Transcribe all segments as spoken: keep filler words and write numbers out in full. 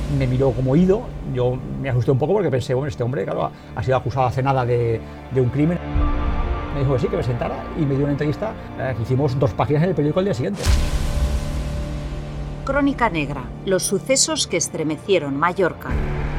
me miró como ido, yo me asusté un poco porque pensé, bueno, este hombre, claro, ha sido acusado hace nada de, de un crimen. Me dijo que sí, que me sentara y me dio una entrevista eh, que hicimos dos páginas en el periódico al día siguiente. Crónica Negra, los sucesos que estremecieron Mallorca.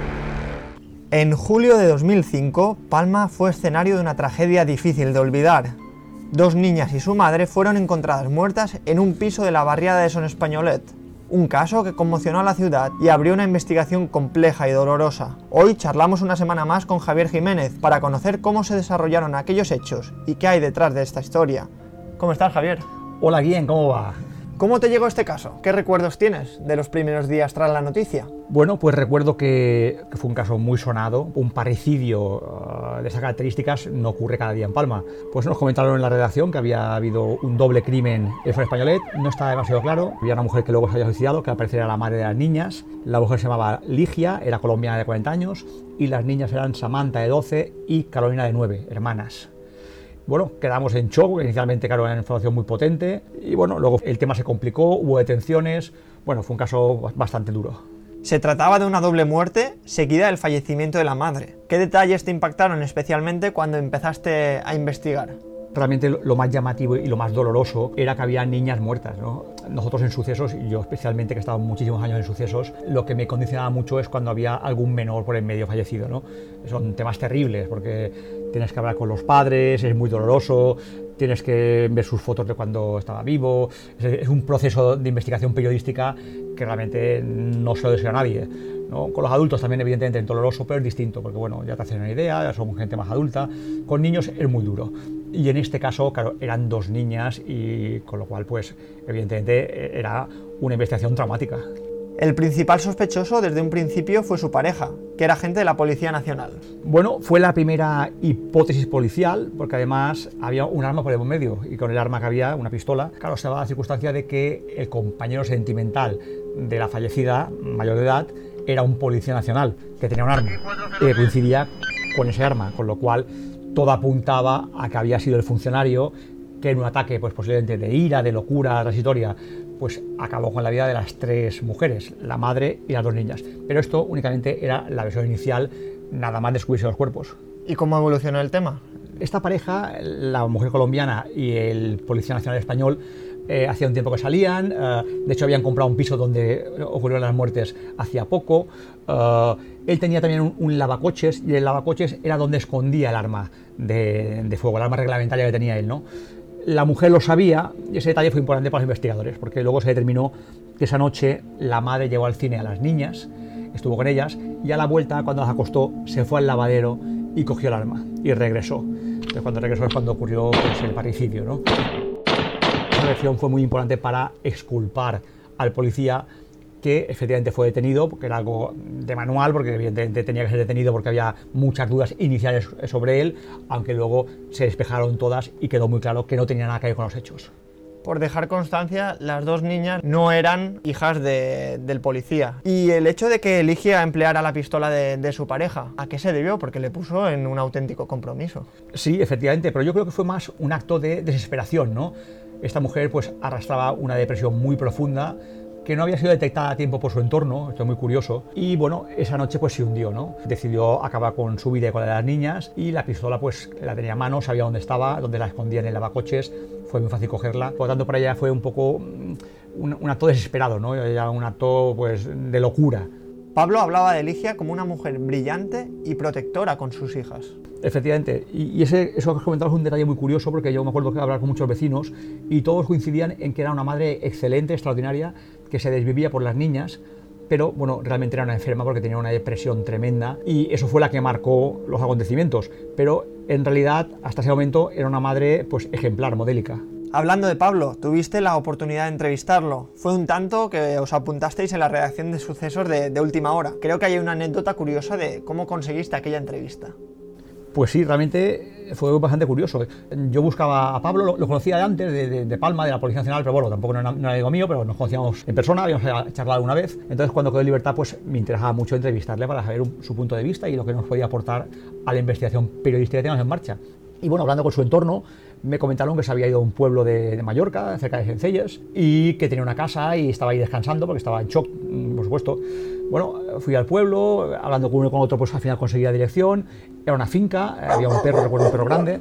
En julio de dos mil cinco, Palma fue escenario de una tragedia difícil de olvidar. Dos niñas y su madre fueron encontradas muertas en un piso de la barriada de Son Españolet. Un caso que conmocionó a la ciudad y abrió una investigación compleja y dolorosa. Hoy charlamos una semana más con Javier Jiménez para conocer cómo se desarrollaron aquellos hechos y qué hay detrás de esta historia. ¿Cómo estás, Javier? Hola, Guillén, ¿cómo va? ¿Cómo te llegó este caso? ¿Qué recuerdos tienes de los primeros días tras la noticia? Bueno, pues recuerdo que, que fue un caso muy sonado, un parricidio uh, de esas características no ocurre cada día en Palma. Pues nos comentaron en la redacción que había habido un doble crimen en Son Españolet, no estaba demasiado claro, había una mujer que luego se había suicidado, que al parecer era la madre de las niñas, la mujer se llamaba Ligia, era colombiana de cuarenta años, y las niñas eran Samantha de doce y Carolina de nueve, hermanas. Bueno, quedamos en shock, porque inicialmente, claro, era una información muy potente, y bueno, luego el tema se complicó, hubo detenciones, bueno, fue un caso bastante duro. Se trataba de una doble muerte seguida del fallecimiento de la madre. ¿Qué detalles te impactaron especialmente cuando empezaste a investigar? Realmente lo más llamativo y lo más doloroso era que había niñas muertas, ¿no? Nosotros en sucesos, y yo especialmente que he estado muchísimos años en sucesos, lo que me condicionaba mucho es cuando había algún menor por en medio fallecido, ¿no? Son temas terribles porque tienes que hablar con los padres, es muy doloroso, tienes que ver sus fotos de cuando estaba vivo, es un proceso de investigación periodística que realmente no se lo desea a nadie, ¿no? Con los adultos también evidentemente es doloroso, pero es distinto, porque bueno, ya te hacen una idea, ya son gente más adulta, con niños es muy duro. Y en este caso, claro, eran dos niñas y con lo cual, pues, evidentemente era una investigación traumática. El principal sospechoso desde un principio fue su pareja, que era agente de la Policía Nacional. Bueno, fue la primera hipótesis policial, porque además había un arma por el medio, y con el arma que había, una pistola, claro, se daba la circunstancia de que el compañero sentimental de la fallecida, mayor de edad, era un policía nacional, que tenía un arma, y coincidía con ese arma, con lo cual todo apuntaba a que había sido el funcionario que en un ataque, pues posiblemente de ira, de locura transitoria, pues acabó con la vida de las tres mujeres, la madre y las dos niñas. Pero esto únicamente era la versión inicial, nada más descubrirse los cuerpos. ¿Y cómo evolucionó el tema? Esta pareja, la mujer colombiana y el policía nacional español, eh, hacía un tiempo que salían, eh, de hecho habían comprado un piso donde ocurrieron las muertes hacía poco. Eh, él tenía también un, un lavacoches, y el lavacoches era donde escondía el arma de, de fuego, el arma reglamentaria que tenía él, ¿no? La mujer lo sabía y ese detalle fue importante para los investigadores, porque luego se determinó que esa noche la madre llevó al cine a las niñas, estuvo con ellas, y a la vuelta, cuando las acostó, se fue al lavadero y cogió el arma y regresó. Entonces, cuando regresó es cuando ocurrió, pues, el parricidio, ¿no? Esa versión fue muy importante para exculpar al policía, que efectivamente fue detenido, porque era algo de manual, porque evidentemente tenía que ser detenido porque había muchas dudas iniciales sobre él, aunque luego se despejaron todas y quedó muy claro que no tenía nada que ver con los hechos. Por dejar constancia, las dos niñas no eran hijas de, del policía. Y el hecho de que Ligia empleara la pistola de, de su pareja, ¿a qué se debió? Porque le puso en un auténtico compromiso. Sí, efectivamente, pero yo creo que fue más un acto de desesperación, ¿no? Esta mujer pues arrastraba una depresión muy profunda, que no había sido detectada a tiempo por su entorno, esto es muy curioso, y bueno, esa noche pues se hundió, ¿no? Decidió acabar con su vida y con la de las niñas, y la pistola pues la tenía a mano, sabía dónde estaba, dónde la escondía en el lavacoches, fue muy fácil cogerla, por lo tanto para ella fue un poco un, un acto desesperado, ¿no? Ya un acto pues de locura. Pablo hablaba de Ligia como una mujer brillante y protectora con sus hijas. Efectivamente, y, y ese, eso que has comentado es un detalle muy curioso, porque yo me acuerdo que hablar con muchos vecinos y todos coincidían en que era una madre excelente, extraordinaria, que se desvivía por las niñas, pero bueno, realmente era una enferma porque tenía una depresión tremenda, y eso fue la que marcó los acontecimientos, pero en realidad hasta ese momento era una madre pues ejemplar, modélica. Hablando de Pablo, tuviste la oportunidad de entrevistarlo. Fue un tanto que os apuntasteis en la redacción de Sucesos de, de última hora. Creo que hay una anécdota curiosa de cómo conseguiste aquella entrevista. Pues sí, realmente fue bastante curioso. Yo buscaba a Pablo, lo, lo conocía de antes, de, de, de Palma, de la Policía Nacional, pero bueno, tampoco no era, no era amigo mío, pero nos conocíamos en persona, habíamos charlado una vez. Entonces, cuando quedó en libertad, pues me interesaba mucho entrevistarle para saber un, su punto de vista y lo que nos podía aportar a la investigación periodística que teníamos en marcha. Y bueno, hablando con su entorno, me comentaron que se había ido a un pueblo de, de Mallorca, cerca de Sencelles, y que tenía una casa y estaba ahí descansando porque estaba en shock, por supuesto. Bueno, fui al pueblo, hablando con uno y con otro, pues al final conseguí la dirección. Era una finca, había un perro, recuerdo un perro grande,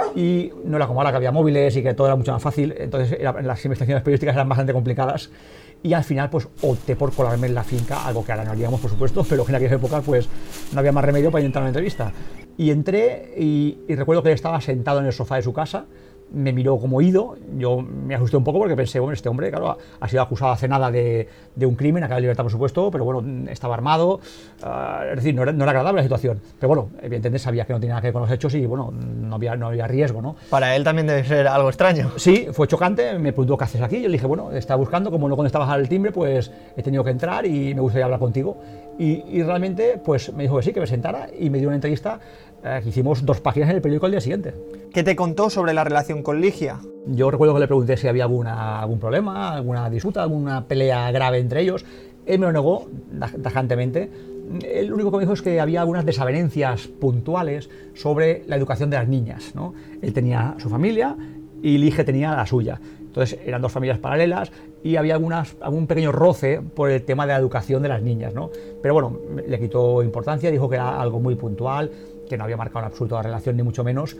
y no era como ahora que había móviles y que todo era mucho más fácil. Entonces era, las investigaciones periodísticas eran bastante complicadas. Y al final pues opté por colarme en la finca, algo que ahora no haríamos, por supuesto, pero que en aquella época pues no había más remedio para entrar a una entrevista. Y entré y, y recuerdo que él estaba sentado en el sofá de su casa, me miró como ido, yo me asusté un poco porque pensé, bueno, este hombre, claro, ha sido acusado hace nada de, de un crimen, acaba de libertad por supuesto, pero bueno, estaba armado, uh, es decir, no era, no era agradable la situación. Pero bueno, evidentemente sabía que no tenía nada que ver con los hechos y bueno, no había, no había riesgo, ¿no? Para él también debe ser algo extraño. Sí, fue chocante, me preguntó qué haces aquí, yo le dije, bueno, estaba buscando, como no contestabas al timbre, pues he tenido que entrar y me gustaría hablar contigo. Y, y realmente, pues me dijo que sí, que me sentara y me dio una entrevista eh, que hicimos dos páginas en el periódico al día siguiente. ¿Qué te contó sobre la relación con Ligia? Yo recuerdo que le pregunté si había alguna, algún problema, alguna disputa, alguna pelea grave entre ellos. Él me lo negó tajantemente. El único que me dijo es que había algunas desavenencias puntuales sobre la educación de las niñas, ¿no? Él tenía su familia y Ligia tenía la suya. Entonces eran dos familias paralelas y había algunas, algún pequeño roce por el tema de la educación de las niñas, ¿no? Pero bueno, le quitó importancia, dijo que era algo muy puntual, que no había marcado en absoluto la relación ni mucho menos,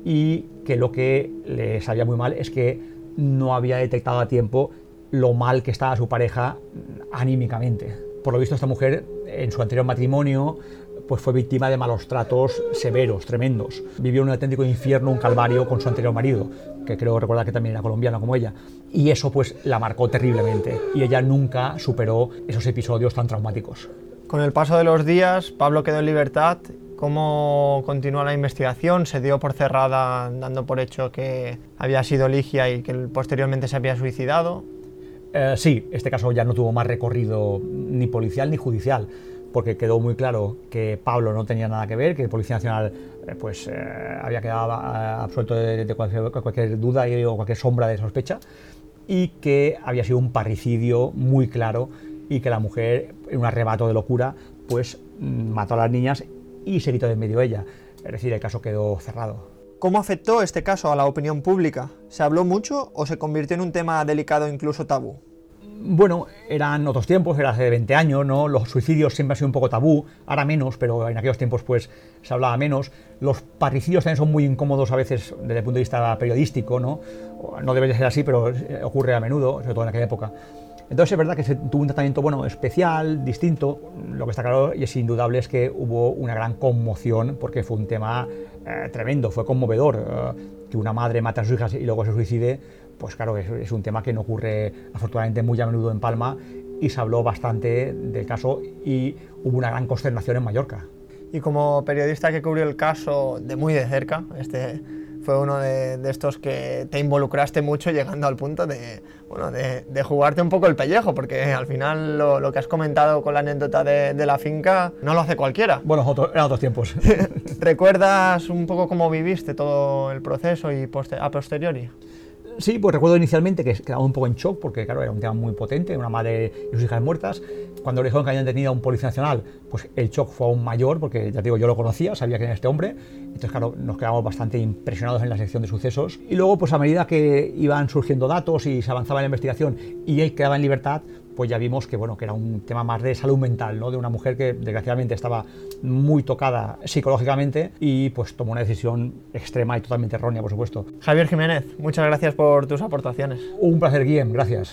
y que lo que le sabía muy mal es que no había detectado a tiempo lo mal que estaba su pareja anímicamente. Por lo visto, esta mujer en su anterior matrimonio pues fue víctima de malos tratos severos, tremendos. Vivió un auténtico infierno, un calvario con su anterior marido, que creo recordar que también era colombiano como ella. Y eso pues la marcó terriblemente y ella nunca superó esos episodios tan traumáticos. Con el paso de los días, Pablo quedó en libertad. ¿Cómo continuó la investigación? ¿Se dio por cerrada dando por hecho que había sido Ligia y que posteriormente se había suicidado? Eh, sí, este caso ya no tuvo más recorrido ni policial ni judicial, porque quedó muy claro que Pablo no tenía nada que ver, que el Policía Nacional eh, pues, eh, había quedado eh, absuelto de, de cualquier, cualquier duda o cualquier sombra de sospecha, y que había sido un parricidio muy claro y que la mujer, en un arrebato de locura, pues mató a las niñas y se quitó de en medio ella. Es decir, el caso quedó cerrado. ¿Cómo afectó este caso a la opinión pública? ¿Se habló mucho o se convirtió en un tema delicado, incluso tabú? Bueno, eran otros tiempos, era hace veinte años, ¿no? Los suicidios siempre han sido un poco tabú, ahora menos, pero en aquellos tiempos pues se hablaba menos. Los parricidios también son muy incómodos a veces desde el punto de vista periodístico, ¿no? No debe ser así, pero ocurre a menudo, sobre todo en aquella época. Entonces es verdad que se tuvo un tratamiento bueno, especial, distinto. Lo que está claro y es indudable es que hubo una gran conmoción porque fue un tema eh, tremendo, fue conmovedor. Eh, que una madre mate a sus hijas y luego se suicide, pues claro, es, es un tema que no ocurre afortunadamente muy a menudo en Palma y se habló bastante del caso y hubo una gran consternación en Mallorca. Y como periodista que cubrió el caso de muy de cerca, este fue uno de, de estos que te involucraste mucho llegando al punto de, bueno, de, de jugarte un poco el pellejo, porque al final lo, lo que has comentado con la anécdota de, de la finca no lo hace cualquiera. Bueno, otro, eran otros tiempos. ¿Recuerdas un poco cómo viviste todo el proceso y poster, a posteriori? Sí, pues recuerdo inicialmente que quedaba un poco en shock porque, claro, era un tema muy potente, una madre y sus hijas muertas. Cuando le dijeron que habían detenido a un policía nacional, pues el shock fue aún mayor porque, ya te digo, yo lo conocía, sabía quién era este hombre. Entonces, claro, nos quedamos bastante impresionados en la sección de sucesos. Y luego, pues a medida que iban surgiendo datos y se avanzaba en la investigación y él quedaba en libertad, pues ya vimos que, bueno, que era un tema más de salud mental, ¿no? De una mujer que desgraciadamente estaba muy tocada psicológicamente y pues tomó una decisión extrema y totalmente errónea, por supuesto. Javier Jiménez, muchas gracias por tus aportaciones. Un placer, Guillem, gracias.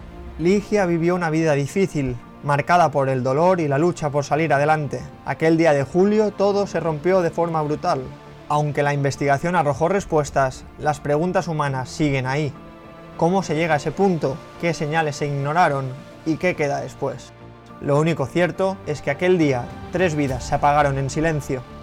Ligia vivió una vida difícil, marcada por el dolor y la lucha por salir adelante. Aquel día de julio todo se rompió de forma brutal. Aunque la investigación arrojó respuestas, las preguntas humanas siguen ahí. ¿Cómo se llega a ese punto? ¿Qué señales se ignoraron? ¿Y qué queda después? Lo único cierto es que aquel día tres vidas se apagaron en silencio.